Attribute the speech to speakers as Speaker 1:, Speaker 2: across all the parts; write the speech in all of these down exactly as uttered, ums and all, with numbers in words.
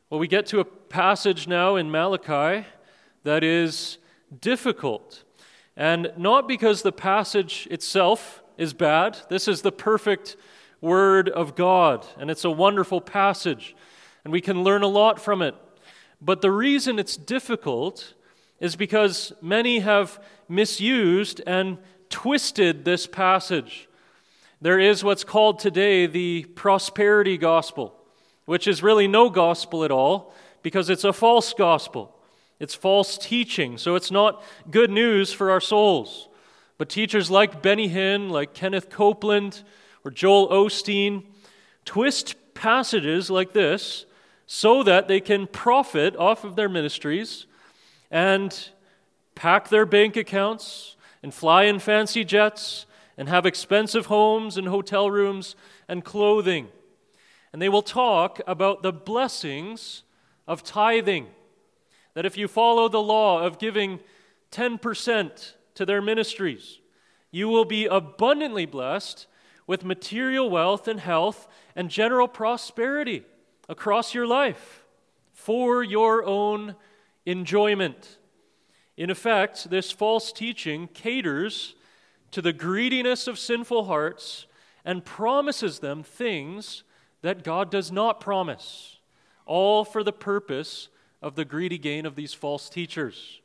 Speaker 1: Well, we get to a passage now in Malachi that is difficult. And not because the passage itself is bad. This is the perfect Word of God, and it's a wonderful passage, and we can learn a lot from it. But the reason it's difficult is because many have misused and twisted this passage. There is what's called today the prosperity gospel, which is really no gospel at all, because it's a false gospel. It's false teaching, so it's not good news for our souls. But teachers like Benny Hinn, like Kenneth Copeland, or Joel Osteen twist passages like this so that they can profit off of their ministries and pack their bank accounts and fly in fancy jets and have expensive homes and hotel rooms and clothing. And they will talk about the blessings of tithing, that if you follow the law of giving ten percent to their ministries, you will be abundantly blessed with material wealth and health and general prosperity across your life for your own enjoyment. In effect, this false teaching caters to the greediness of sinful hearts and promises them things that God does not promise, all for the purpose of the greedy gain of these false teachers.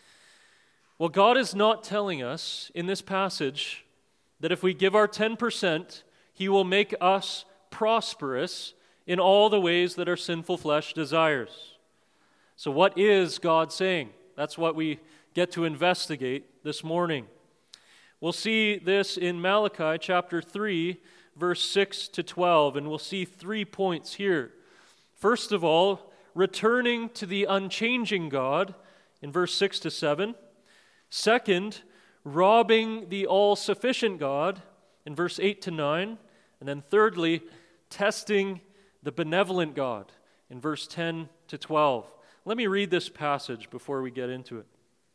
Speaker 1: Well, God is not telling us in this passage that if we give our ten percent, He will make us prosperous in all the ways that our sinful flesh desires. So what is God saying? That's what we get to investigate this morning. We'll see this in Malachi chapter three, verse six to twelve, and we'll see three points here. First of all, returning to the unchanging God in verse six to seven. Second, robbing the all-sufficient God in verse eight to nine. And then thirdly, testing the benevolent God in verse ten to twelve. Let me read this passage before we get into it.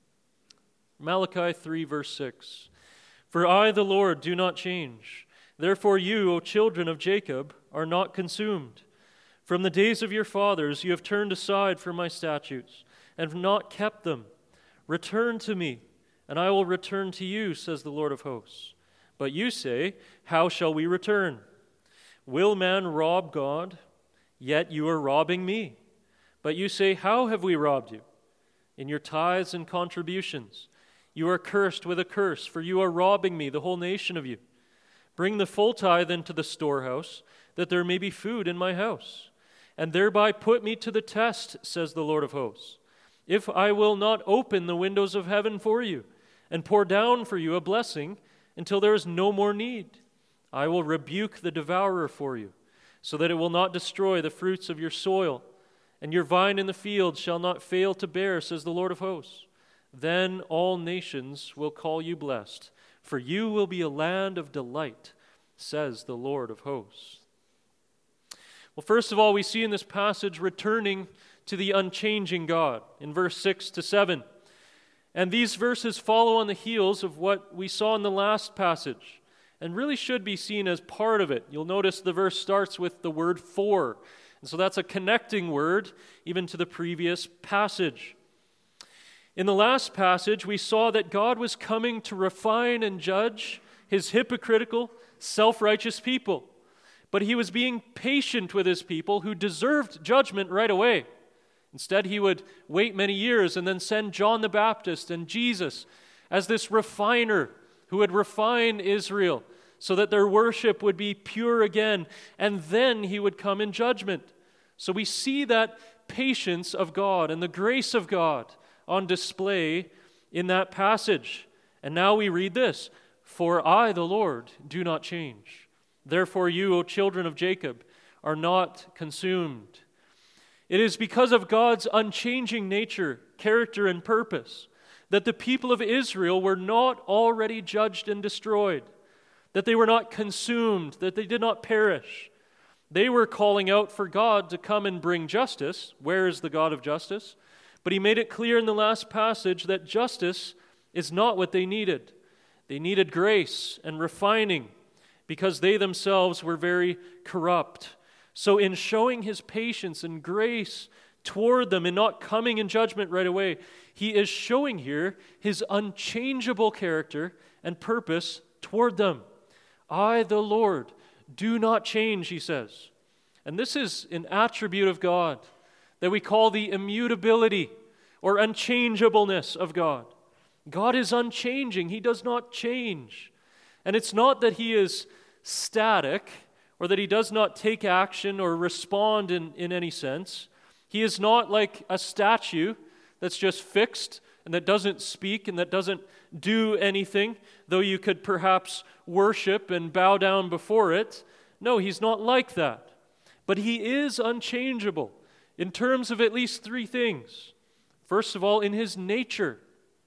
Speaker 1: Malachi three, verse six. For I, the Lord, do not change. Therefore you, O children of Jacob, are not consumed. From the days of your fathers you have turned aside from my statutes and have not kept them. Return to me, and I will return to you, says the Lord of hosts. But you say, how shall we return? Will man rob God? Yet you are robbing me. But you say, how have we robbed you? In your tithes and contributions. You are cursed with a curse, for you are robbing me, the whole nation of you. Bring the full tithe into the storehouse, that there may be food in my house. And thereby put me to the test, says the Lord of hosts, if I will not open the windows of heaven for you, and pour down for you a blessing until there is no more need. I will rebuke the devourer for you, so that it will not destroy the fruits of your soil, and your vine in the field shall not fail to bear, says the Lord of hosts. Then all nations will call you blessed, for you will be a land of delight, says the Lord of hosts. Well, first of all, we see in this passage returning to the unchanging God in verse six to seven. And these verses follow on the heels of what we saw in the last passage and really should be seen as part of it. You'll notice the verse starts with the word for. And so that's a connecting word even to the previous passage. In the last passage, we saw that God was coming to refine and judge His hypocritical, self-righteous people. But He was being patient with His people who deserved judgment right away. Instead, He would wait many years and then send John the Baptist and Jesus as this refiner who would refine Israel so that their worship would be pure again, and then He would come in judgment. So we see that patience of God and the grace of God on display in that passage. And now we read this, for I, the Lord, do not change. Therefore you, O children of Jacob, are not consumed. It is because of God's unchanging nature, character, and purpose that the people of Israel were not already judged and destroyed, that they were not consumed, that they did not perish. They were calling out for God to come and bring justice. Where is the God of justice? But He made it clear in the last passage that justice is not what they needed. They needed grace and refining because they themselves were very corrupt. So in showing his patience and grace toward them and not coming in judgment right away, he is showing here his unchangeable character and purpose toward them. I, the Lord, do not change, he says. And this is an attribute of God that we call the immutability or unchangeableness of God. God is unchanging. He does not change. And it's not that he is static or that he does not take action or respond in, in any sense. He is not like a statue that's just fixed and that doesn't speak and that doesn't do anything, though you could perhaps worship and bow down before it. No, he's not like that. But he is unchangeable in terms of at least three things. First of all, in his nature.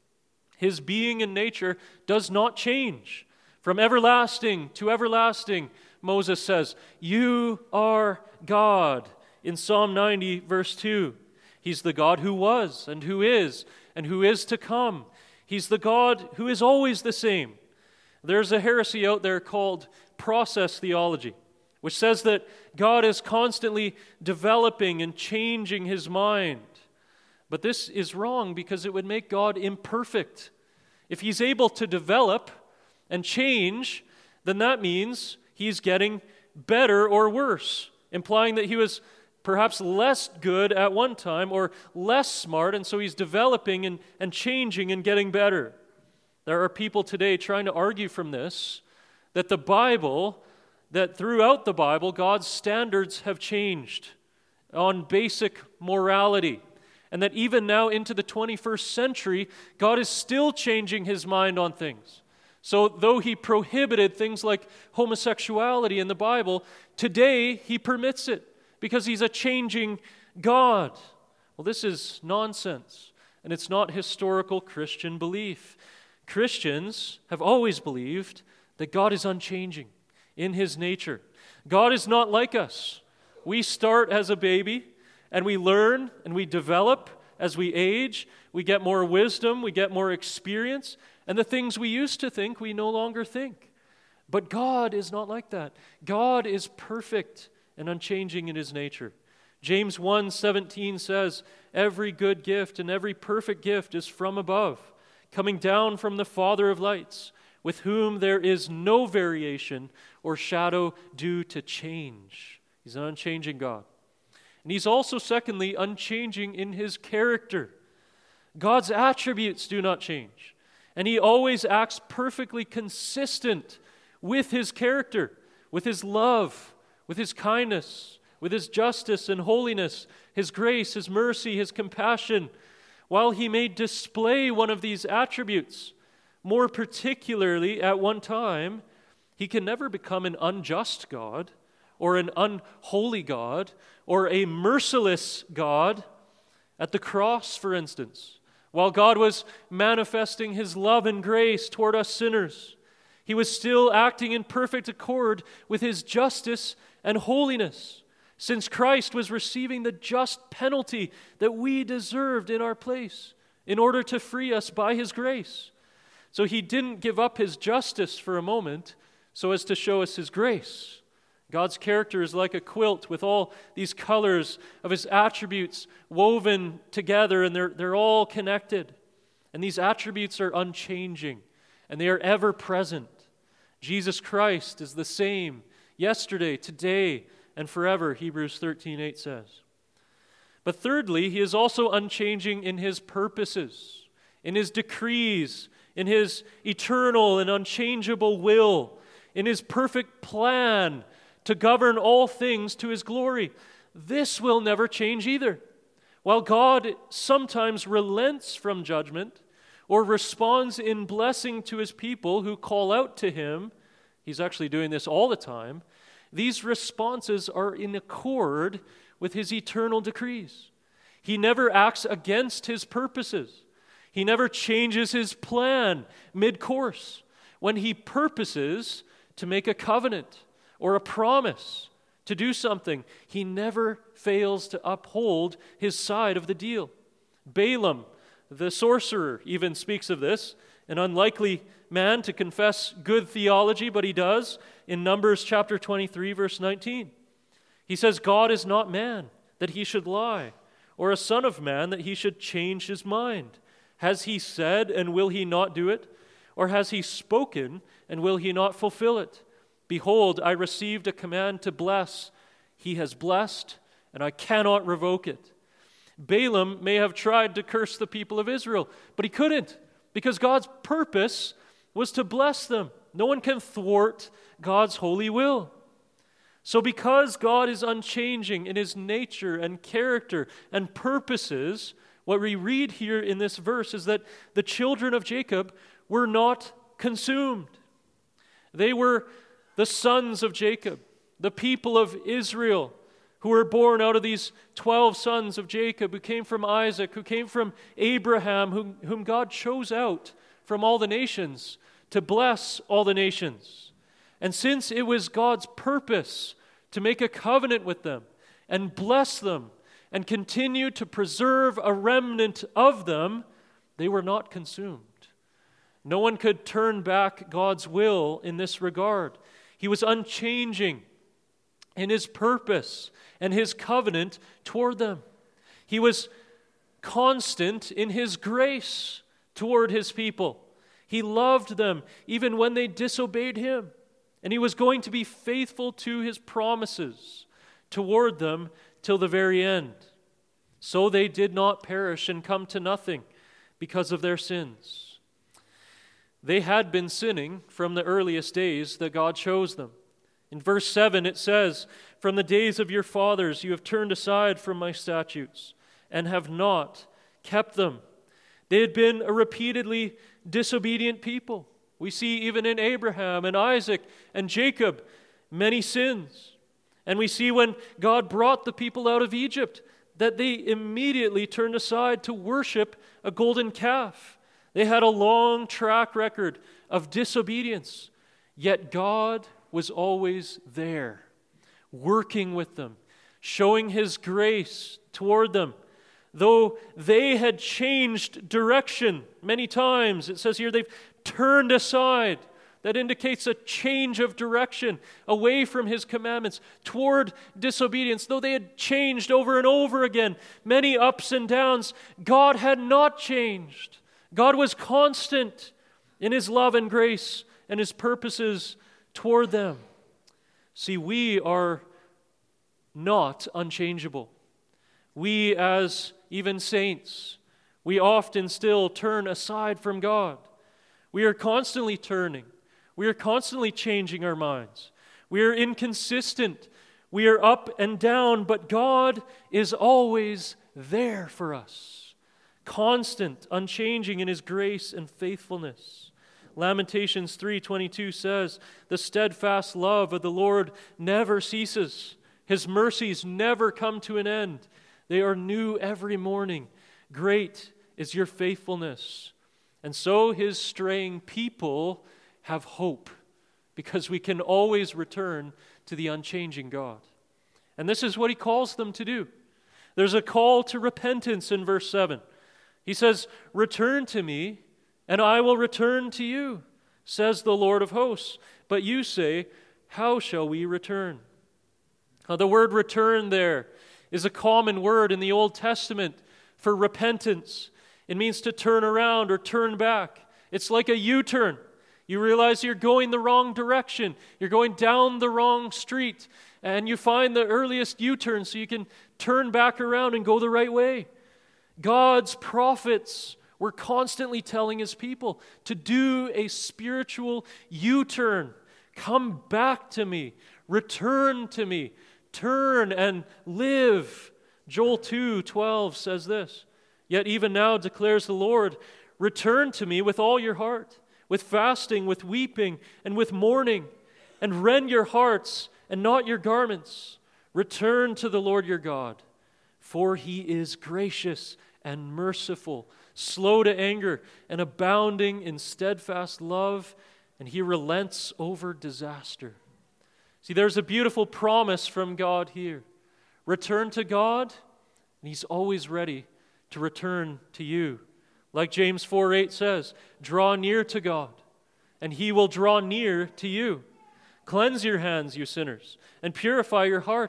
Speaker 1: His being and nature does not change. From everlasting to everlasting, Moses says, you are God. In Psalm ninety, verse two, he's the God who was and who is and who is to come. He's the God who is always the same. There's a heresy out there called process theology, which says that God is constantly developing and changing his mind. But this is wrong because it would make God imperfect. If he's able to develop and change, then that means he's getting better or worse, implying that he was perhaps less good at one time or less smart, and so he's developing and, and changing and getting better. There are people today trying to argue from this that the Bible, that throughout the Bible, God's standards have changed on basic morality, and that even now into the twenty-first century, God is still changing his mind on things. So though he prohibited things like homosexuality in the Bible, today he permits it because he's a changing God. Well, this is nonsense, and it's not historical Christian belief. Christians have always believed that God is unchanging in his nature. God is not like us. We start as a baby, and we learn and we develop as we age. We get more wisdom, we get more experience, and the things we used to think, we no longer think. But God is not like that. God is perfect and unchanging in his nature. James one seventeen says, every good gift and every perfect gift is from above, coming down from the Father of lights, with whom there is no variation or shadow due to change. He's an unchanging God. And he's also, secondly, unchanging in his character. God's attributes do not change. And he always acts perfectly consistent with his character, with his love, with his kindness, with his justice and holiness, his grace, his mercy, his compassion. While he may display one of these attributes, more particularly at one time, he can never become an unjust God or an unholy God or a merciless God. At the cross, for instance, while God was manifesting his love and grace toward us sinners, he was still acting in perfect accord with his justice and holiness, since Christ was receiving the just penalty that we deserved in our place in order to free us by his grace. So he didn't give up his justice for a moment so as to show us his grace. God's character is like a quilt with all these colors of his attributes woven together, and they're, they're all connected. And these attributes are unchanging, and they are ever present. Jesus Christ is the same yesterday, today, and forever, Hebrews thirteen eight says. But thirdly, he is also unchanging in his purposes, in his decrees, in his eternal and unchangeable will, in his perfect plan to govern all things to his glory. This will never change either. While God sometimes relents from judgment or responds in blessing to his people who call out to him, he's actually doing this all the time, these responses are in accord with his eternal decrees. He never acts against his purposes. He never changes his plan mid-course. When he purposes to make a covenant or a promise to do something, he never fails to uphold his side of the deal. Balaam, the sorcerer, even speaks of this, an unlikely man to confess good theology, but he does in Numbers chapter twenty-three, verse nineteen. He says, God is not man, that he should lie, or a son of man, that he should change his mind. Has he said, and will he not do it? Or has he spoken, and will he not fulfill it? Behold, I received a command to bless. He has blessed, and I cannot revoke it. Balaam may have tried to curse the people of Israel, but he couldn't, because God's purpose was to bless them. No one can thwart God's holy will. So because God is unchanging in his nature and character and purposes, what we read here in this verse is that the children of Jacob were not consumed. They were the sons of Jacob, the people of Israel, who were born out of these twelve sons of Jacob, who came from Isaac, who came from Abraham, whom, whom God chose out from all the nations to bless all the nations. And since it was God's purpose to make a covenant with them and bless them and continue to preserve a remnant of them, they were not consumed. No one could turn back God's will in this regard. He was unchanging in his purpose and his covenant toward them. He was constant in his grace toward his people. He loved them even when they disobeyed him. And he was going to be faithful to his promises toward them till the very end. So they did not perish and come to nothing because of their sins. They had been sinning from the earliest days that God chose them. In verse seven it says, "From the days of your fathers you have turned aside from my statutes and have not kept them." They had been a repeatedly disobedient people. We see even in Abraham and Isaac and Jacob many sins. And we see when God brought the people out of Egypt that they immediately turned aside to worship a golden calf. They had a long track record of disobedience. Yet God was always there, working with them, showing his grace toward them. Though they had changed direction many times, it says here they've turned aside. That indicates a change of direction away from his commandments toward disobedience. Though they had changed over and over again, many ups and downs, God had not changed. God was constant in his love and grace and his purposes toward them. See, we are not unchangeable. We, as even saints, we often still turn aside from God. We are constantly turning. We are constantly changing our minds. We are inconsistent. We are up and down, but God is always there for us. Constant, unchanging in his grace and faithfulness. Lamentations three twenty-two says, "The steadfast love of the Lord never ceases. His mercies never come to an end. They are new every morning. Great is your faithfulness." And so his straying people have hope, because we can always return to the unchanging God. And this is what he calls them to do. There's a call to repentance in verse seven. He says, "Return to me, and I will return to you, says the Lord of hosts. But you say, how shall we return?" Now, the word return there is a common word in the Old Testament for repentance. It means to turn around or turn back. It's like a U-turn. You realize you're going the wrong direction. You're going down the wrong street. And you find the earliest U-turn so you can turn back around and go the right way. God's prophets were constantly telling his people to do a spiritual U-turn. Come back to me. Return to me. Turn and live. Joel two twelve says this, "Yet even now declares the Lord, return to me with all your heart, with fasting, with weeping, and with mourning, and rend your hearts and not your garments. Return to the Lord your God, for he is gracious and merciful, slow to anger, and abounding in steadfast love, and he relents over disaster." See, there's a beautiful promise from God here. Return to God, and he's always ready to return to you. Like James four eight says, "Draw near to God, and he will draw near to you. Cleanse your hands, you sinners, and purify your hearts,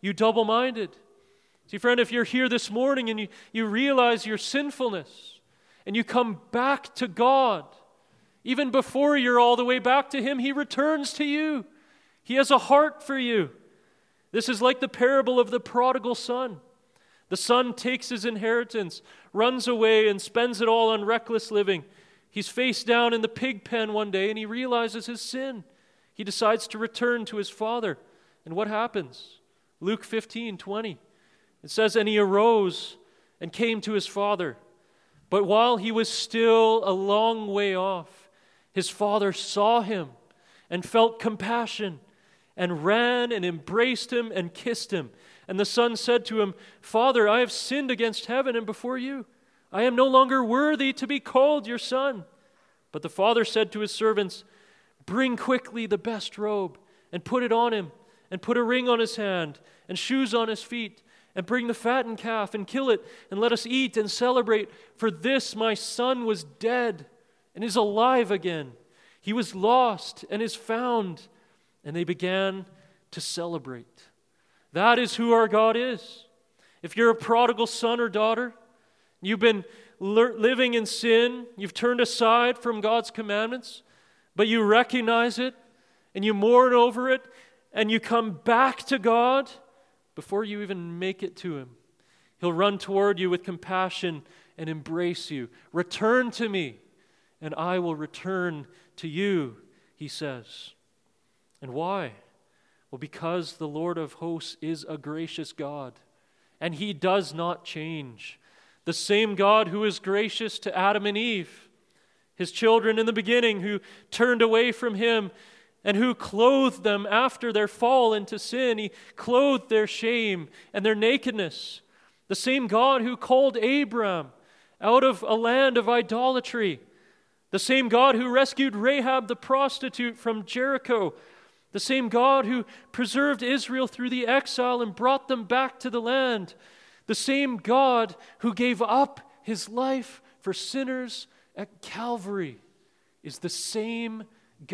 Speaker 1: you double-minded? See, friend, if you're here this morning and you, you realize your sinfulness and you come back to God, even before you're all the way back to Him, He returns to you. He has a heart for you. This is like the parable of the prodigal son. The son takes his inheritance, runs away, and spends it all on reckless living. He's face down in the pig pen one day, and he realizes his sin. He decides to return to his father. And what happens? Luke fifteen twenty. It says, "And he arose and came to his father. But while he was still a long way off, his father saw him and felt compassion and ran and embraced him and kissed him. And the son said to him, 'Father, I have sinned against heaven and before you. I am no longer worthy to be called your son.' But the father said to his servants, 'Bring quickly the best robe and put it on him, and put a ring on his hand and shoes on his feet, and bring the fattened calf and kill it, and let us eat and celebrate. For this my son was dead and is alive again. He was lost and is found.' And they began to celebrate." That is who our God is. If you're a prodigal son or daughter, you've been le- living in sin, you've turned aside from God's commandments, but you recognize it, and you mourn over it, and you come back to God, before you even make it to Him, He'll run toward you with compassion and embrace you. "Return to me, and I will return to you," He says. And why? Well, because the Lord of hosts is a gracious God, and He does not change. The same God who is gracious to Adam and Eve, His children in the beginning, who turned away from Him and who clothed them after their fall into sin. He clothed their shame and their nakedness. The same God who called Abram out of a land of idolatry. The same God who rescued Rahab the prostitute from Jericho. The same God who preserved Israel through the exile and brought them back to the land. The same God who gave up His life for sinners at Calvary is the same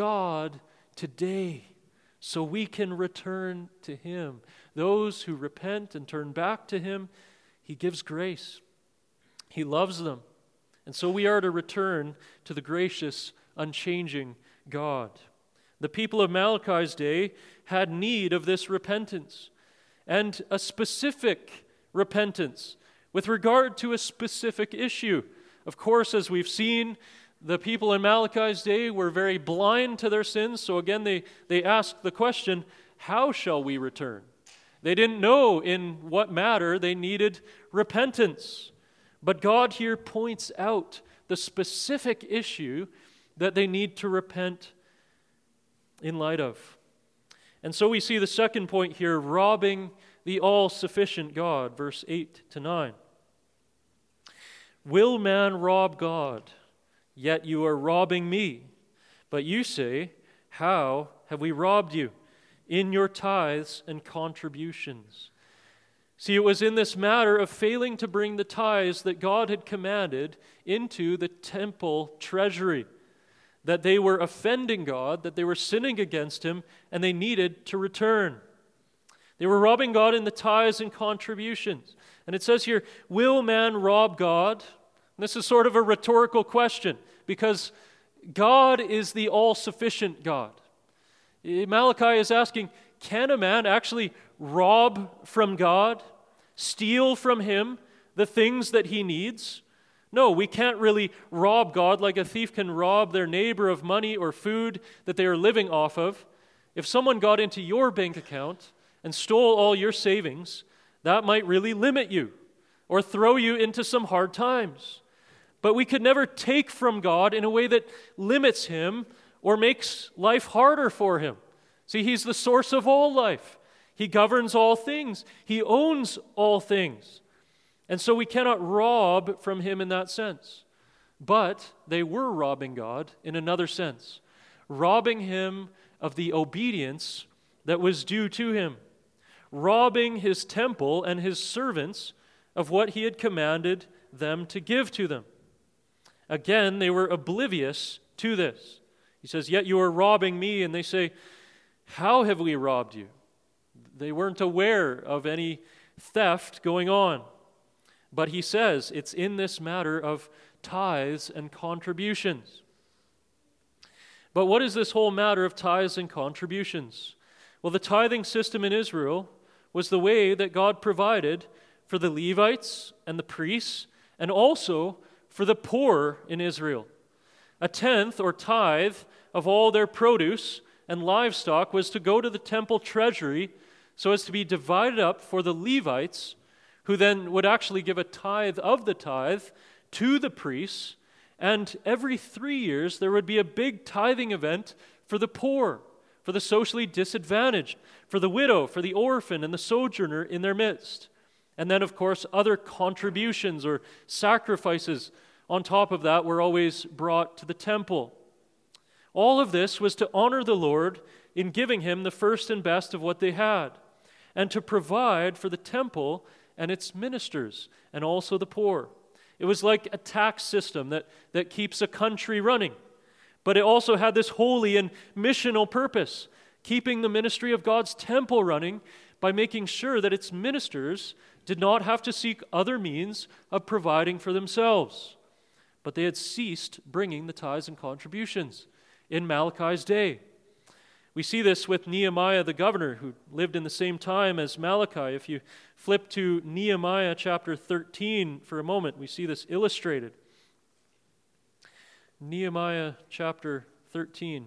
Speaker 1: God today, so we can return to Him. Those who repent and turn back to Him, He gives grace. He loves them. And so we are to return to the gracious, unchanging God. The people of Malachi's day had need of this repentance, and a specific repentance with regard to a specific issue. Of course, as we've seen, the people in Malachi's day were very blind to their sins, so again they, they asked the question, how shall we return? They didn't know in what matter they needed repentance. But God here points out the specific issue that they need to repent in light of. And so we see the second point here, robbing the all-sufficient God, verse eight to nine. "Will man rob God? Yet you are robbing me. But you say, how have we robbed you? In your tithes and contributions." See, it was in this matter of failing to bring the tithes that God had commanded into the temple treasury that they were offending God, that they were sinning against Him, and they needed to return. They were robbing God in the tithes and contributions. And it says here, will man rob God? And this is sort of a rhetorical question, because God is the all-sufficient God. Malachi is asking, can a man actually rob from God, steal from Him the things that he needs? No, we can't really rob God like a thief can rob their neighbor of money or food that they are living off of. If someone got into your bank account and stole all your savings, that might really limit you or throw you into some hard times. But we could never take from God in a way that limits Him or makes life harder for Him. See, He's the source of all life. He governs all things. He owns all things. And so we cannot rob from Him in that sense. But they were robbing God in another sense, robbing Him of the obedience that was due to Him, robbing His temple and His servants of what He had commanded them to give to them. Again, they were oblivious to this. He says, yet you are robbing me, and they say, how have we robbed you? they weren't aware of any theft going on. But he says it's in this matter of tithes and contributions. But what is this whole matter of tithes and contributions? Well, the tithing system in Israel was the way that God provided for the Levites and the priests, and also for the poor in Israel. A tenth or tithe of all their produce and livestock was to go to the temple treasury so as to be divided up for the Levites, who then would actually give a tithe of the tithe to the priests. And every three years there would be a big tithing event for the poor, for the socially disadvantaged, for the widow, for the orphan, and the sojourner in their midst. And then, of course, other contributions or sacrifices on top of that were always brought to the temple. All of this was to honor the Lord in giving him the first and best of what they had, and to provide for the temple and its ministers, and also the poor. It was like a tax system that, that keeps a country running. But it also had this holy and missional purpose, keeping the ministry of God's temple running by making sure that its ministers did not have to seek other means of providing for themselves. But they had ceased bringing the tithes and contributions in Malachi's day. We see this with Nehemiah the governor, who lived in the same time as Malachi. If you flip to Nehemiah chapter thirteen for a moment, we see this illustrated. Nehemiah chapter thirteen.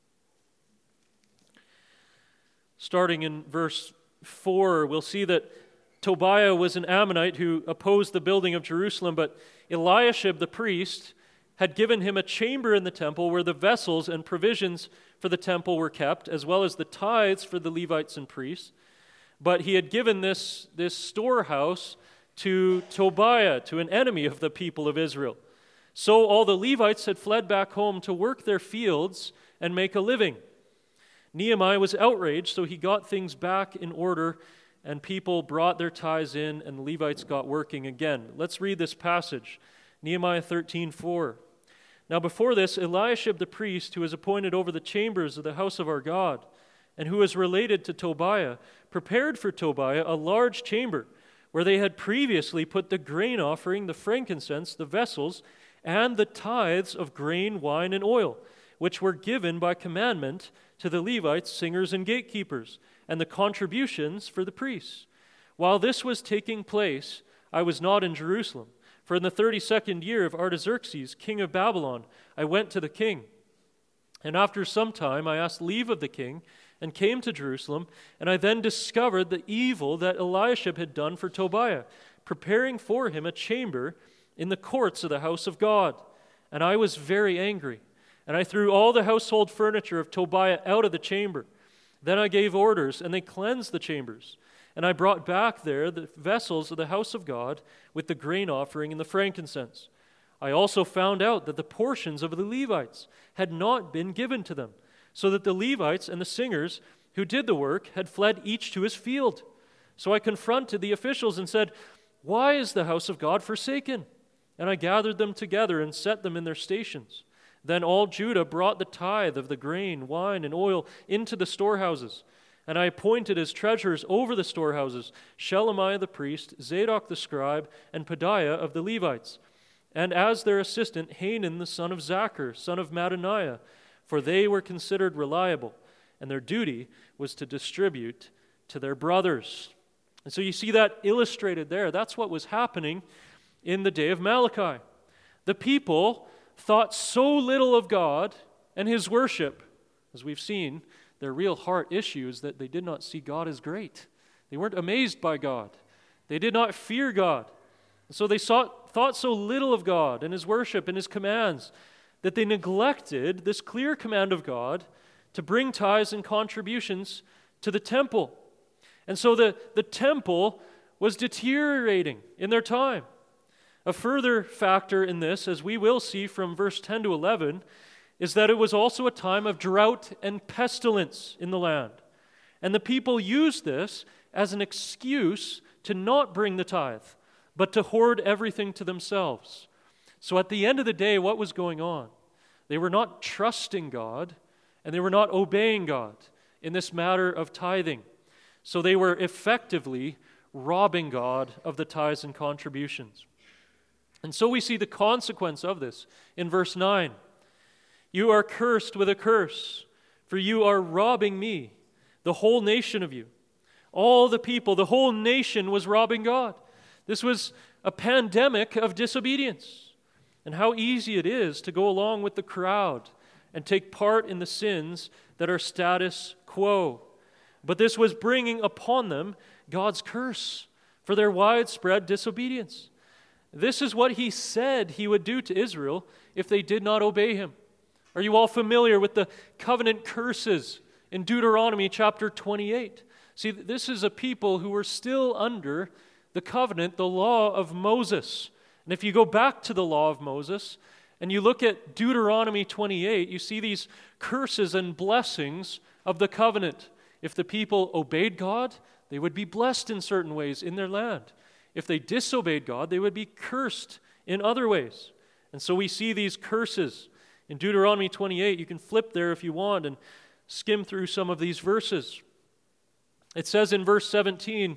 Speaker 1: Starting in verse four, we'll see that Tobiah was an Ammonite who opposed the building of Jerusalem, but Eliashib the priest had given him a chamber in the temple where the vessels and provisions for the temple were kept, as well as the tithes for the Levites and priests. But he had given this, this storehouse to Tobiah, to an enemy of the people of Israel. So all the Levites had fled back home to work their fields and make a living. Nehemiah was outraged, so he got things back in order, and people brought their tithes in, and the Levites got working again. Let's read this passage, Nehemiah thirteen four. Now before this, Eliashib the priest, who was appointed over the chambers of the house of our God, and who was related to Tobiah, prepared for Tobiah a large chamber, where they had previously put the grain offering, the frankincense, the vessels, and the tithes of grain, wine, and oil, which were given by commandment to the Levites, singers, and gatekeepers, and the contributions for the priests. While this was taking place, I was not in Jerusalem. For in the thirty-second year of Artaxerxes, king of Babylon, I went to the king. And after some time I asked leave of the king, and came to Jerusalem, and I then discovered the evil that Eliashib had done for Tobiah, preparing for him a chamber in the courts of the house of God. And I was very angry, and I threw all the household furniture of Tobiah out of the chamber. Then I gave orders, and they cleansed the chambers. And I brought back there the vessels of the house of God with the grain offering and the frankincense. I also found out that the portions of the Levites had not been given to them, so that the Levites and the singers who did the work had fled each to his field. So I confronted the officials and said, "Why is the house of God forsaken?" And I gathered them together and set them in their stations. Then all Judah brought the tithe of the grain, wine, and oil into the storehouses. And I appointed as treasurers over the storehouses Shelemiah the priest, Zadok the scribe, and Pedaiah of the Levites, and as their assistant Hanan the son of Zachar, son of Mattaniah, for they were considered reliable, and their duty was to distribute to their brothers. And so you see that illustrated there. That's what was happening in the day of Malachi. The people thought so little of God and his worship, as we've seen. Their real heart issue is that they did not see God as great. They weren't amazed by God. They did not fear God. And so they sought, thought so little of God and his worship and his commands that they neglected this clear command of God to bring tithes and contributions to the temple. And so the, the temple was deteriorating in their time. A further factor in this, as we will see from verse ten to eleven, is that it was also a time of drought and pestilence in the land. And the people used this as an excuse to not bring the tithe, but to hoard everything to themselves. So at the end of the day, what was going on? They were not trusting God, and they were not obeying God in this matter of tithing. So they were effectively robbing God of the tithes and contributions. And so we see the consequence of this in verse nine. You are cursed with a curse, for you are robbing me, the whole nation of you. All the people, the whole nation was robbing God. This was a pandemic of disobedience. And how easy it is to go along with the crowd and take part in the sins that are status quo. But this was bringing upon them God's curse for their widespread disobedience. This is what he said he would do to Israel if they did not obey him. Are you all familiar with the covenant curses in Deuteronomy chapter twenty-eight? See, this is a people who were still under the covenant, the law of Moses. And if you go back to the law of Moses and you look at Deuteronomy twenty-eight, you see these curses and blessings of the covenant. If the people obeyed God, they would be blessed in certain ways in their land. If they disobeyed God, they would be cursed in other ways. And so we see these curses in Deuteronomy twenty-eight. You can flip there if you want and skim through some of these verses. It says in verse seventeen,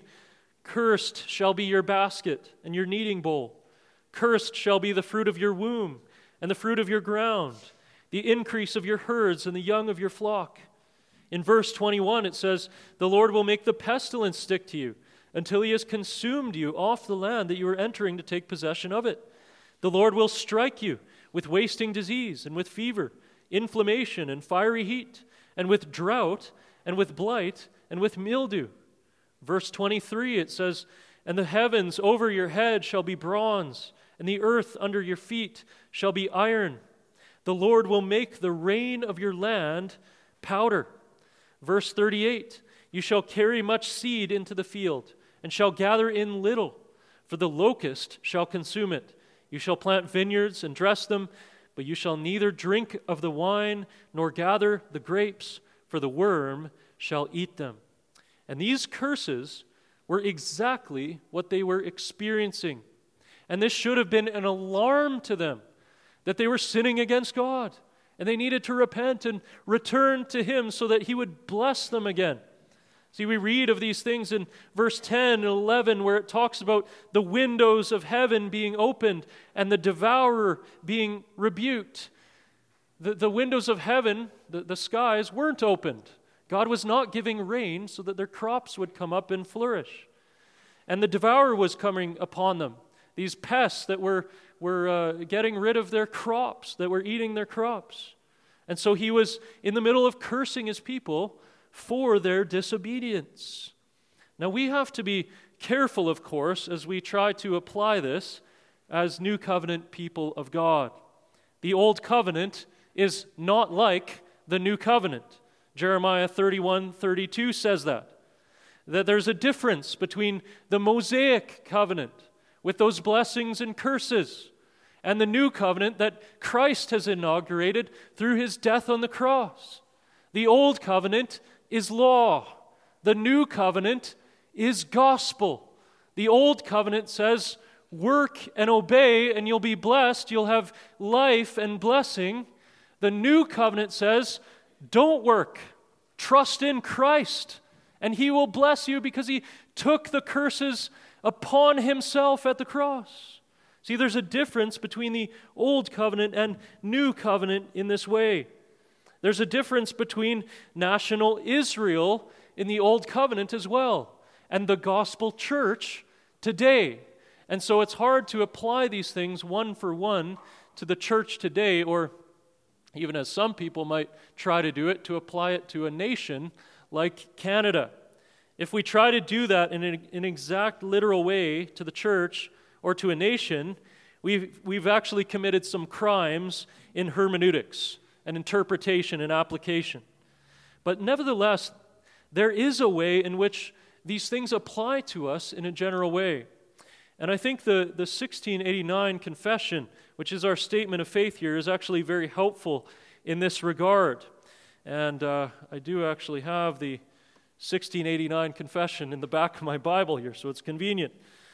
Speaker 1: cursed shall be your basket and your kneading bowl. Cursed shall be the fruit of your womb and the fruit of your ground, the increase of your herds and the young of your flock. In verse twenty-one it says, the Lord will make the pestilence stick to you until he has consumed you off the land that you are entering to take possession of it. The Lord will strike you with wasting disease and with fever, inflammation and fiery heat, and with drought and with blight and with mildew. Verse twenty-three, it says, and the heavens over your head shall be bronze, and the earth under your feet shall be iron. The Lord will make the rain of your land powder. Verse thirty-eight, you shall carry much seed into the field, and shall gather in little, for the locust shall consume it. You shall plant vineyards and dress them, but you shall neither drink of the wine nor gather the grapes, for the worm shall eat them. And these curses were exactly what they were experiencing. And this should have been an alarm to them that they were sinning against God, and they needed to repent and return to him so that he would bless them again. See, we read of these things in verse ten and eleven where it talks about the windows of heaven being opened and the devourer being rebuked. The, the windows of heaven, the, the skies, weren't opened. God was not giving rain so that their crops would come up and flourish. And the devourer was coming upon them, these pests that were, were uh, getting rid of their crops, that were eating their crops. And so he was in the middle of cursing his people for their disobedience. Now we have to be careful, of course, as we try to apply this as New Covenant people of God. The Old Covenant is not like the New Covenant. Jeremiah thirty-one thirty-two says that. That there's a difference between the Mosaic covenant with those blessings and curses and the new covenant that Christ has inaugurated through his death on the cross. The old covenant is law. The new covenant is gospel. The old covenant says, work and obey and you'll be blessed. You'll have life and blessing. The new covenant says, don't work. Trust in Christ, and he will bless you because he took the curses upon himself at the cross. See, there's a difference between the old covenant and new covenant in this way. There's a difference between national Israel in the old covenant as well and the gospel church today. And so it's hard to apply these things one for one to the church today, or even as some people might try to do it, to apply it to a nation like Canada. If we try to do that in an, an exact literal way to the church or to a nation, we've, we've actually committed some crimes in hermeneutics and interpretation and application. But nevertheless, there is a way in which these things apply to us in a general way. And I think the, the sixteen eighty-nine confession, which is our statement of faith here, is actually very helpful in this regard. And uh, I do actually have the sixteen eighty-nine confession in the back of my Bible here, so it's convenient.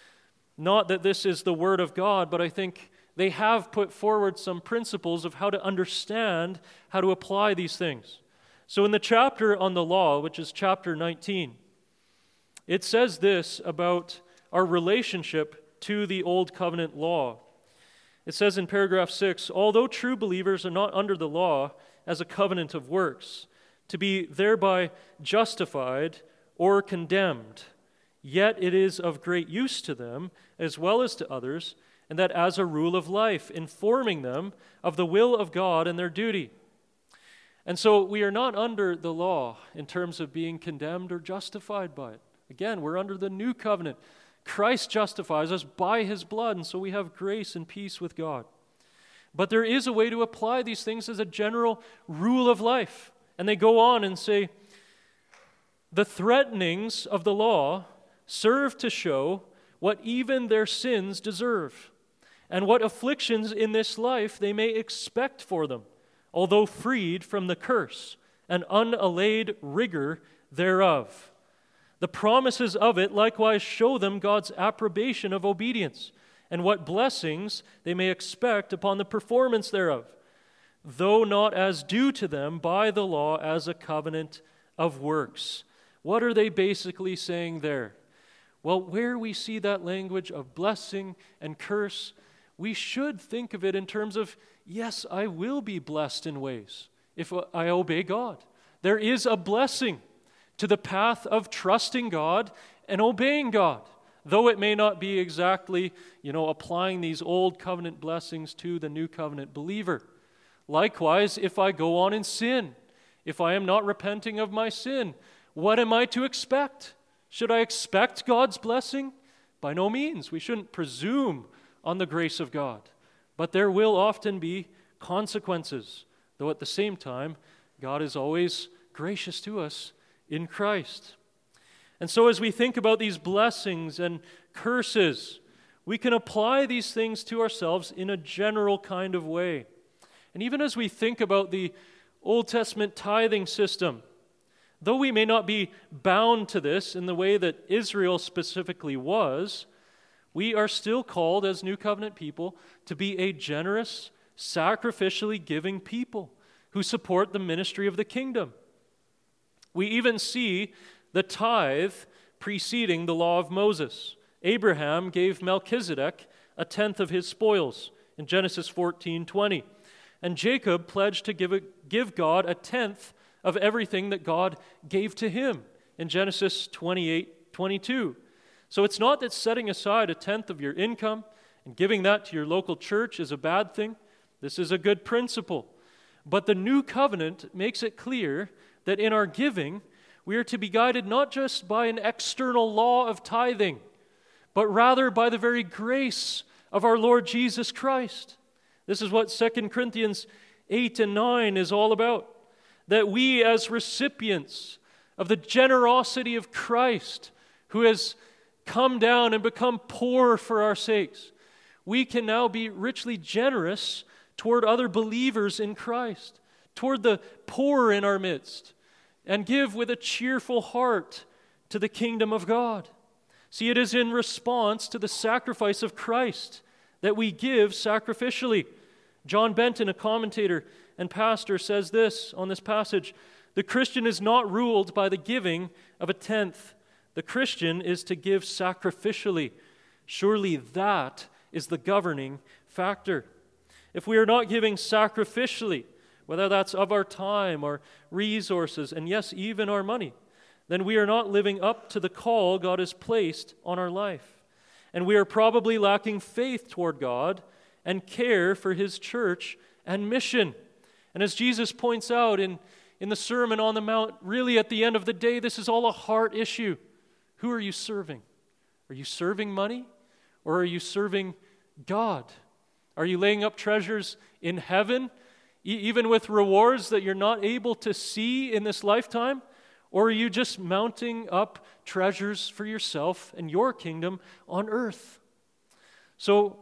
Speaker 1: Not that this is the Word of God, but I think they have put forward some principles of how to understand, how to apply these things. So in the chapter on the law, which is chapter nineteen, It says this about our relationship to the Old Covenant law. It says in paragraph six, although true believers are not under the law as a covenant of works, to be thereby justified or condemned, yet it is of great use to them as well as to others, and that as a rule of life, informing them of the will of God and their duty. And so we are not under the law in terms of being condemned or justified by it. Again, we're under the new covenant. Christ justifies us by his blood, and so we have grace and peace with God. But there is a way to apply these things as a general rule of life. And they go on and say, the threatenings of the law serve to show what even their sins deserve, and what afflictions in this life they may expect for them, although freed from the curse and unallayed rigor thereof. The promises of it likewise show them God's approbation of obedience, and what blessings they may expect upon the performance thereof, though not as due to them by the law as a covenant of works. What are they basically saying there? Well, where we see that language of blessing and curse, we should think of it in terms of, yes, I will be blessed in ways if I obey God. There is a blessing to the path of trusting God and obeying God, though it may not be exactly, you know, applying these old covenant blessings to the new covenant believer. Likewise, if I go on in sin, if I am not repenting of my sin, what am I to expect? Should I expect God's blessing? By no means. We shouldn't presume on the grace of God. But there will often be consequences, though at the same time, God is always gracious to us in Christ. And so as we think about these blessings and curses, we can apply these things to ourselves in a general kind of way. And even as we think about the Old Testament tithing system, though we may not be bound to this in the way that Israel specifically was, we are still called as New Covenant people to be a generous, sacrificially giving people who support the ministry of the kingdom. We even see the tithe preceding the law of Moses. Abraham gave Melchizedek a tenth of his spoils in Genesis fourteen twenty. And Jacob pledged to give, a, give God a tenth of everything that God gave to him in Genesis twenty-eight twenty-two. So it's not that setting aside a tenth of your income and giving that to your local church is a bad thing. This is a good principle. But the new covenant makes it clear that in our giving, we are to be guided not just by an external law of tithing, but rather by the very grace of our Lord Jesus Christ. This is what Second Corinthians eight and nine is all about. That we as recipients of the generosity of Christ, who has come down and become poor for our sakes, we can now be richly generous toward other believers in Christ, toward the poor in our midst, and give with a cheerful heart to the kingdom of God. See, it is in response to the sacrifice of Christ that we give sacrificially. John Benton, a commentator and pastor, says this on this passage: the Christian is not ruled by the giving of a tenth. The Christian is to give sacrificially. Surely that is the governing factor. If we are not giving sacrificially, whether that's of our time, our resources, and yes, even our money, then we are not living up to the call God has placed on our life. And we are probably lacking faith toward God and care for His church and mission. And as Jesus points out in, in the Sermon on the Mount, really at the end of the day, this is all a heart issue. Who are you serving? Are you serving money, or are you serving God? Are you laying up treasures in heaven, e- even with rewards that you're not able to see in this lifetime? Or are you just mounting up treasures for yourself and your kingdom on earth? So,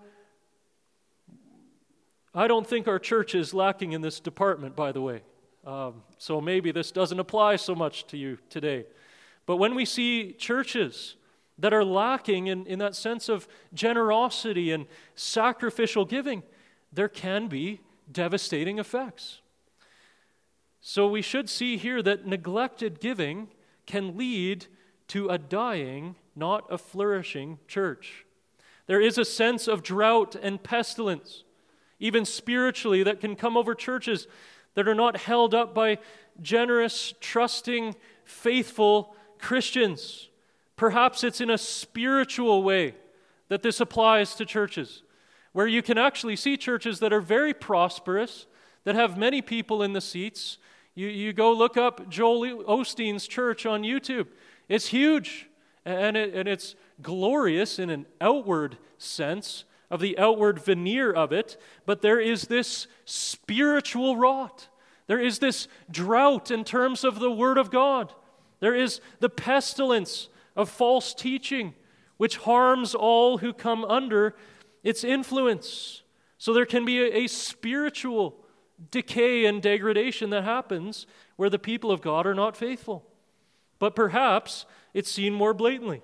Speaker 1: I don't think our church is lacking in this department, by the way. Um, so maybe this doesn't apply so much to you today. But when we see churches that are lacking in, in that sense of generosity and sacrificial giving, there can be devastating effects. So we should see here that neglected giving can lead to a dying, not a flourishing church. There is a sense of drought and pestilence, even spiritually, that can come over churches that are not held up by generous, trusting, faithful Christians. Perhaps it's in a spiritual way that this applies to churches, where you can actually see churches that are very prosperous, that have many people in the seats. You, you go look up Joel Osteen's church on YouTube. It's huge, and, it, and it's glorious in an outward sense, of the outward veneer of it, but there is this spiritual rot. There is this drought in terms of the Word of God. There is the pestilence of false teaching, which harms all who come under its influence. So there can be a, a spiritual decay and degradation that happens where the people of God are not faithful. But perhaps it's seen more blatantly.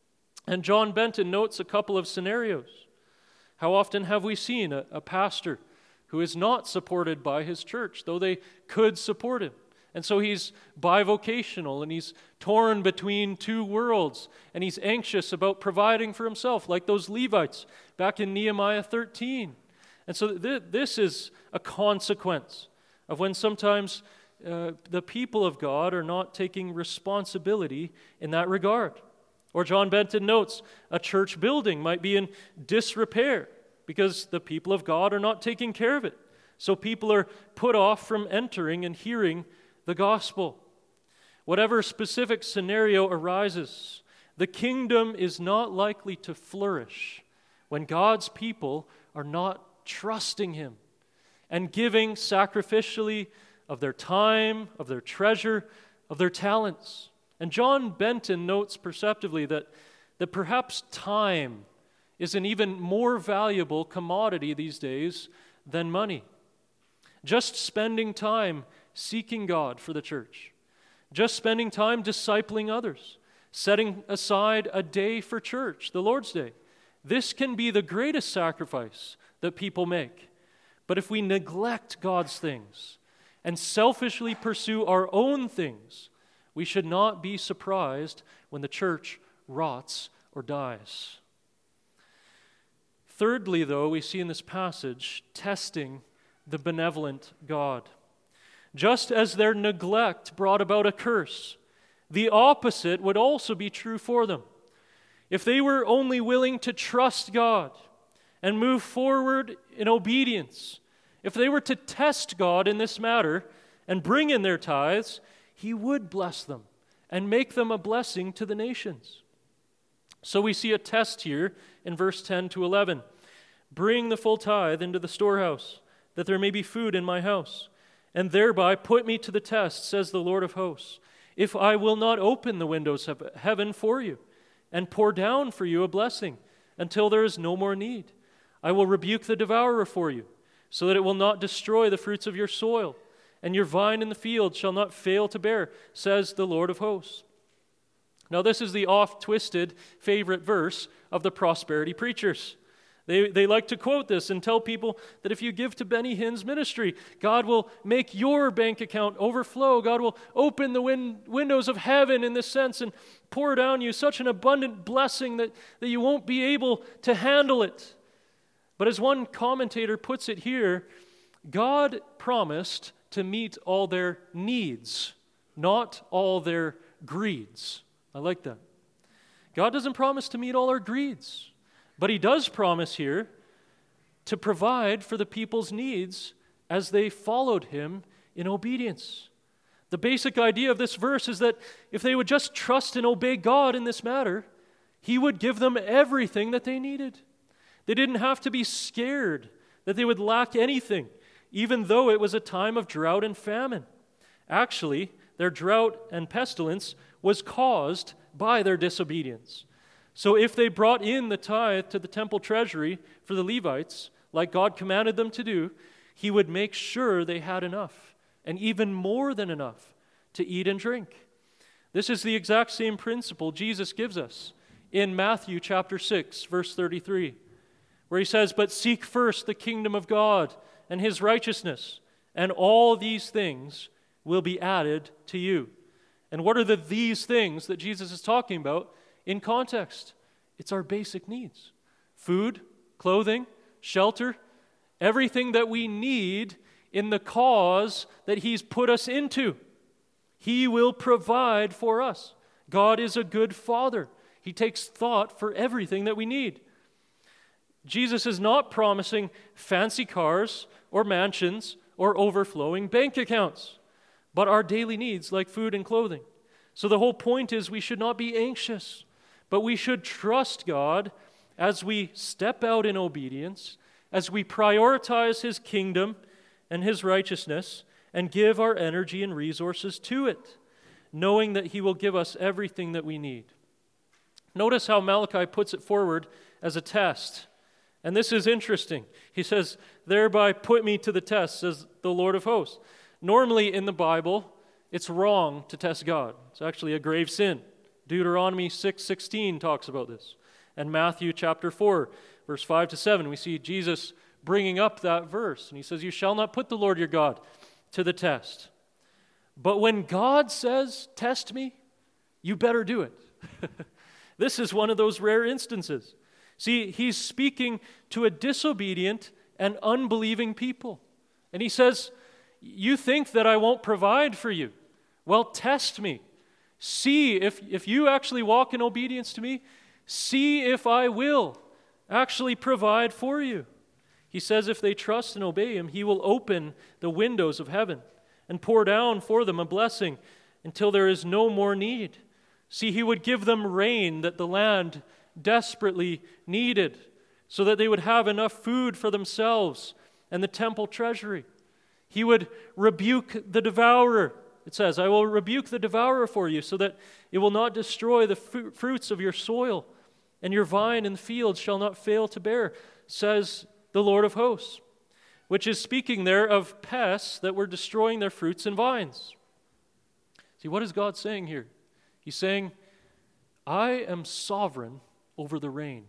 Speaker 1: And John Benton notes a couple of scenarios. How often have we seen a, a pastor who is not supported by his church, though they could support him? And so he's bivocational, and he's torn between two worlds, and he's anxious about providing for himself, like those Levites back in Nehemiah thirteen. And so th- this is a consequence of when sometimes uh, the people of God are not taking responsibility in that regard. Or John Benton notes, a church building might be in disrepair because the people of God are not taking care of it. So people are put off from entering and hearing the gospel. Whatever specific scenario arises, the kingdom is not likely to flourish when God's people are not trusting Him and giving sacrificially of their time, of their treasure, of their talents. And John Benton notes perceptively that, that perhaps time is an even more valuable commodity these days than money. Just spending time seeking God for the church, just spending time discipling others, setting aside a day for church, the Lord's Day. This can be the greatest sacrifice that people make. But if we neglect God's things and selfishly pursue our own things, we should not be surprised when the church rots or dies. Thirdly, though, we see in this passage testing the benevolent God. Just as their neglect brought about a curse, the opposite would also be true for them. If they were only willing to trust God and move forward in obedience, if they were to test God in this matter and bring in their tithes, He would bless them and make them a blessing to the nations. So we see a test here in verse ten to eleven. Bring the full tithe into the storehouse, that there may be food in my house, and thereby put me to the test, says the Lord of hosts, if I will not open the windows of heaven for you and pour down for you a blessing until there is no more need. I will rebuke the devourer for you, so that it will not destroy the fruits of your soil, and your vine in the field shall not fail to bear, says the Lord of hosts. Now this is the oft-twisted favorite verse of the prosperity preachers. They, they like to quote this and tell people that if you give to Benny Hinn's ministry, God will make your bank account overflow. God will open the win- windows of heaven in this sense and pour down you such an abundant blessing that, that you won't be able to handle it. But as one commentator puts it here, God promised to meet all their needs, not all their greeds. I like that. God doesn't promise to meet all our greeds, but He does promise here to provide for the people's needs as they followed Him in obedience. The basic idea of this verse is that if they would just trust and obey God in this matter, He would give them everything that they needed. They didn't have to be scared that they would lack anything, even though it was a time of drought and famine. Actually, their drought and pestilence was caused by their disobedience. So if they brought in the tithe to the temple treasury for the Levites, like God commanded them to do, He would make sure they had enough, and even more than enough, to eat and drink. This is the exact same principle Jesus gives us in Matthew chapter six, verse thirty-three, where He says, "But seek first the kingdom of God and His righteousness, and all these things will be added to you." And what are the these things that Jesus is talking about in context? It's our basic needs. Food, clothing, shelter, everything that we need in the cause that He's put us into. He will provide for us. God is a good Father. He takes thought for everything that we need. Jesus is not promising fancy cars or mansions or overflowing bank accounts, but our daily needs like food and clothing. So the whole point is we should not be anxious, but we should trust God as we step out in obedience, as we prioritize His kingdom and His righteousness, and give our energy and resources to it, knowing that He will give us everything that we need. Notice how Malachi puts it forward as a test. And this is interesting. He says, "Thereby put me to the test," says the Lord of hosts. Normally in the Bible, it's wrong to test God. It's actually a grave sin. Deuteronomy six sixteen talks about this. And Matthew chapter four, verse five to seven, we see Jesus bringing up that verse. And He says, "You shall not put the Lord your God to the test." But when God says, "Test me," you better do it. This is one of those rare instances. See, He's speaking to a disobedient and unbelieving people. And He says, "You think that I won't provide for you? Well, test me. See if, if you actually walk in obedience to me, see if I will actually provide for you." He says if they trust and obey Him, He will open the windows of heaven and pour down for them a blessing until there is no more need. See, He would give them rain that the land desperately needed so that they would have enough food for themselves and the temple treasury. He would rebuke the devourer. It says, "I will rebuke the devourer for you so that it will not destroy the fu- fruits of your soil, and your vine in the fields shall not fail to bear," says the Lord of hosts, which is speaking there of pests that were destroying their fruits and vines. See, what is God saying here? He's saying, I am sovereign over the rain.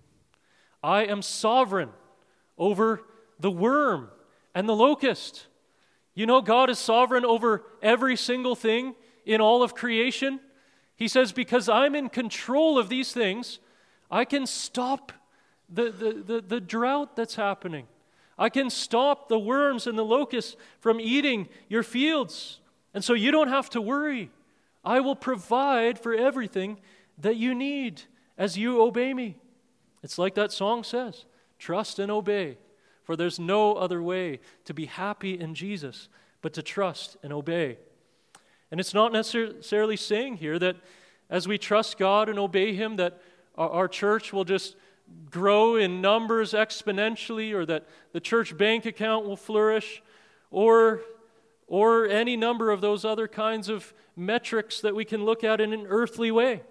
Speaker 1: I am sovereign over the worm and the locust. You know, God is sovereign over every single thing in all of creation. He says, because I'm in control of these things, I can stop the, the, the, the drought that's happening. I can stop the worms and the locusts from eating your fields. And so you don't have to worry. I will provide for everything that you need as you obey me. It's like that song says, trust and obey. For there's no other way to be happy in Jesus but to trust and obey. And it's not necessarily saying here that as we trust God and obey Him that our church will just grow in numbers exponentially, or that the church bank account will flourish, or, or any number of those other kinds of metrics that we can look at in an earthly way.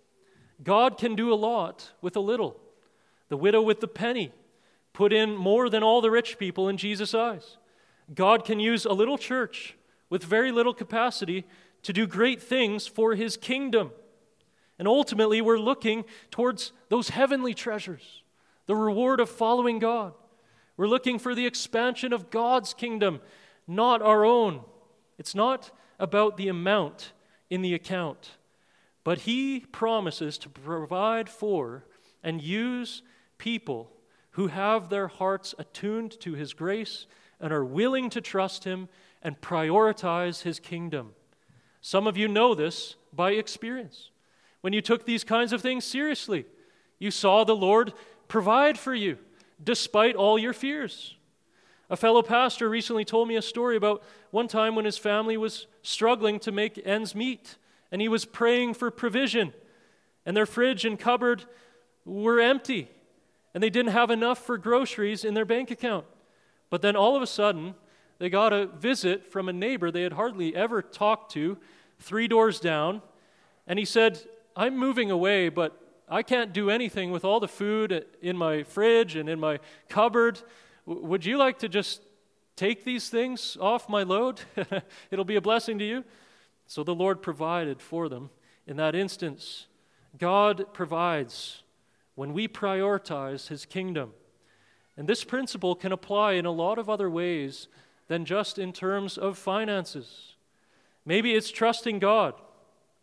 Speaker 1: God can do a lot with a little. The widow with the penny put in more than all the rich people in Jesus' eyes. God can use a little church with very little capacity to do great things for His kingdom. And ultimately, we're looking towards those heavenly treasures, the reward of following God. We're looking for the expansion of God's kingdom, not our own. It's not about the amount in the account, but He promises to provide for and use people who have their hearts attuned to His grace and are willing to trust Him and prioritize His kingdom. Some of you know this by experience. When you took these kinds of things seriously, you saw the Lord provide for you despite all your fears. A fellow pastor recently told me a story about one time when his family was struggling to make ends meet, and he was praying for provision, and their fridge and cupboard were empty, and they didn't have enough for groceries in their bank account. But then all of a sudden, they got a visit from a neighbor they had hardly ever talked to, three doors down, and he said, I'm moving away, but I can't do anything with all the food in my fridge and in my cupboard. W- would you like to just take these things off my load? It'll be a blessing to you. So the Lord provided for them in that instance. God provides when we prioritize His kingdom. And this principle can apply in a lot of other ways than just in terms of finances. Maybe it's trusting God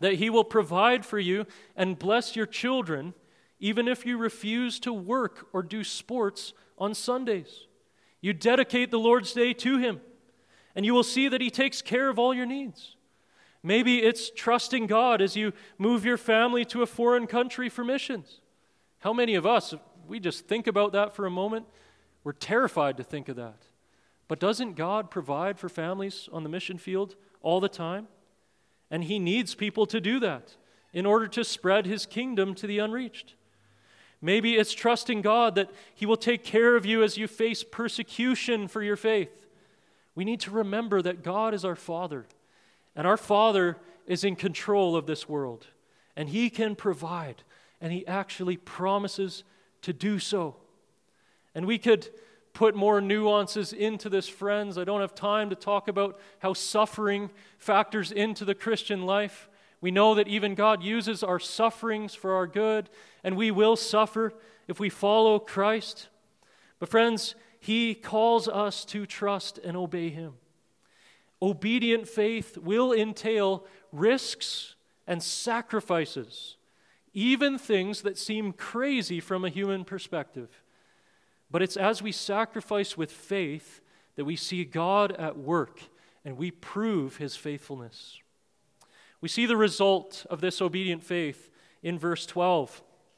Speaker 1: that He will provide for you and bless your children, even if you refuse to work or do sports on Sundays. You dedicate the Lord's Day to Him, and you will see that He takes care of all your needs. Maybe it's trusting God as you move your family to a foreign country for missions. How many of us, if we just think about that for a moment, we're terrified to think of that. But doesn't God provide for families on the mission field all the time? And He needs people to do that in order to spread His kingdom to the unreached. Maybe it's trusting God that He will take care of you as you face persecution for your faith. We need to remember that God is our Father, and our Father is in control of this world, and He can provide, and He actually promises to do so. And we could put more nuances into this, friends. I don't have time to talk about how suffering factors into the Christian life. We know that even God uses our sufferings for our good, and we will suffer if we follow Christ. But friends, He calls us to trust and obey Him. Obedient faith will entail risks and sacrifices, even things that seem crazy from a human perspective. But it's as we sacrifice with faith that we see God at work and we prove His faithfulness. We see the result of this obedient faith in verse twelve.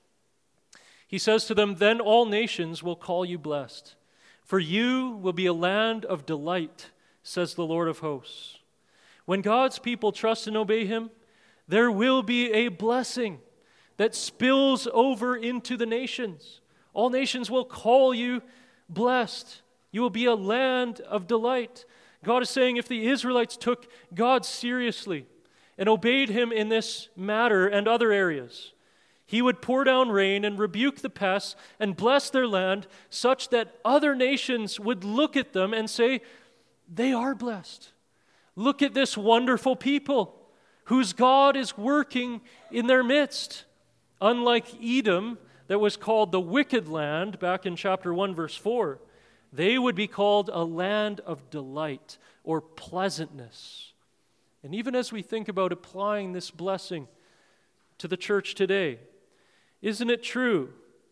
Speaker 1: He says to them, "Then all nations will call you blessed, for you will be a land of delight, says the Lord of hosts." When God's people trust and obey Him, there will be a blessing that spills over into the nations. All nations will call you blessed. You will be a land of delight. God is saying if the Israelites took God seriously and obeyed Him in this matter and other areas, He would pour down rain and rebuke the pests and bless their land such that other nations would look at them and say, they are blessed. Look at this wonderful people whose God is working in their midst. Unlike Edom, that was called the wicked land back in chapter one, verse four, they would be called a land of delight or pleasantness. And even as we think about applying this blessing to the church today, isn't it true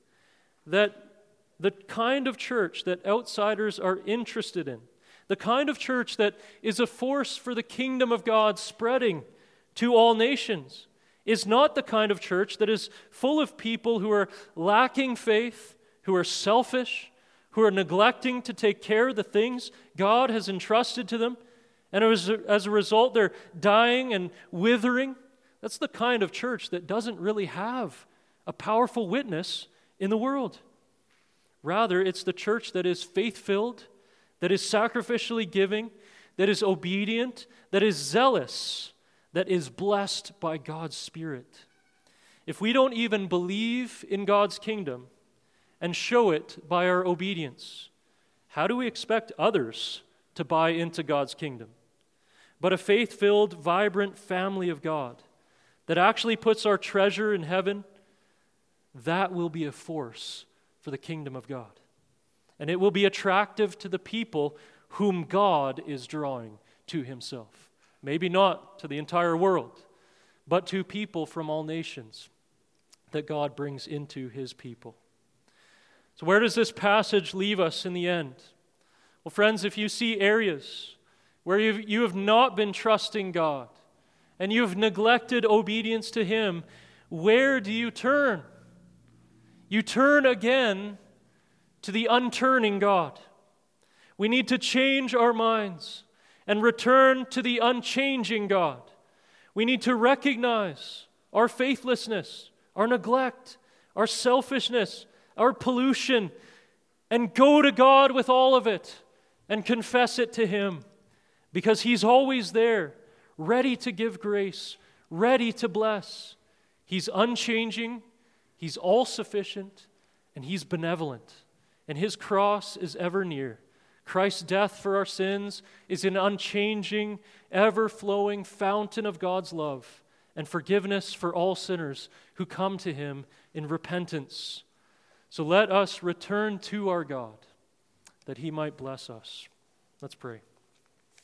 Speaker 1: that the kind of church that outsiders are interested in, the kind of church that is a force for the kingdom of God spreading to all nations, is not the kind of church that is full of people who are lacking faith, who are selfish, who are neglecting to take care of the things God has entrusted to them, and as a, as a result they're dying and withering? That's the kind of church that doesn't really have a powerful witness in the world. Rather, it's the church that is faith-filled, that is sacrificially giving, that is obedient, that is zealous, that is blessed by God's Spirit. If we don't even believe in God's kingdom and show it by our obedience, how do we expect others to buy into God's kingdom? But a faith-filled, vibrant family of God that actually puts our treasure in heaven, that will be a force for the kingdom of God. And it will be attractive to the people whom God is drawing to Himself. Maybe not to the entire world, but to people from all nations that God brings into His people. So where does this passage leave us in the end? Well, friends, if you see areas where you've, you have not been trusting God and you have neglected obedience to Him, where do you turn? You turn again to the unturning God. We need to change our minds and return to the unchanging God. We need to recognize our faithlessness, our neglect, our selfishness, our pollution, and go to God with all of it and confess it to Him, because He's always there, ready to give grace, ready to bless. He's unchanging, He's all-sufficient, and He's benevolent, and His cross is ever near. Christ's death for our sins is an unchanging, ever-flowing fountain of God's love and forgiveness for all sinners who come to Him in repentance. So let us return to our God that He might bless us. Let's pray.